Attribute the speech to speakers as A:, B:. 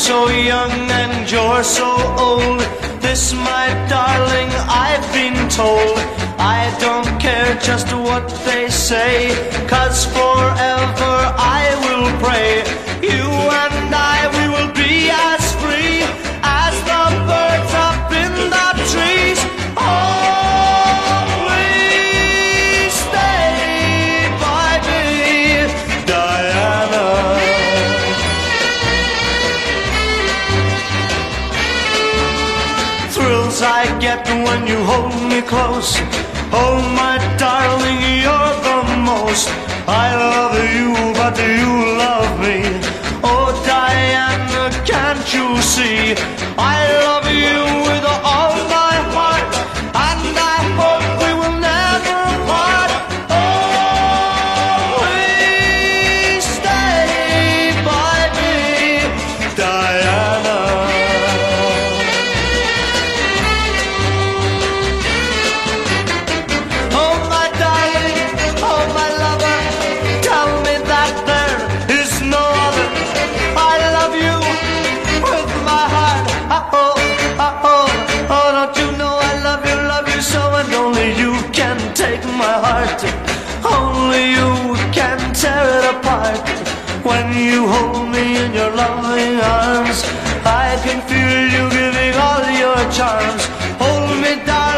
A: so young and you're so old. This, my darling, I've been told. I don't care just what they say, 'cause forever I will pray. You and I, we will be as free as the birds up in the trees. Oh, please stay by me, Diana. Thrills I get when you hold me close. Oh, my darling, you're the most. I love you, but do you love me? Oh, Diana, can't you see? I love you with all my heart, and I hope we will never part. Oh, please stay by me, Diana. Oh, my darling, oh, my lover, tell me that there is no other. I love you with my heart. Oh, oh, oh, oh, don't you know I love you so, and only you can take my heart. Only you can tear it apart. When you hold me in your loving arms, I can feel you giving all your charms. Hold me, darling.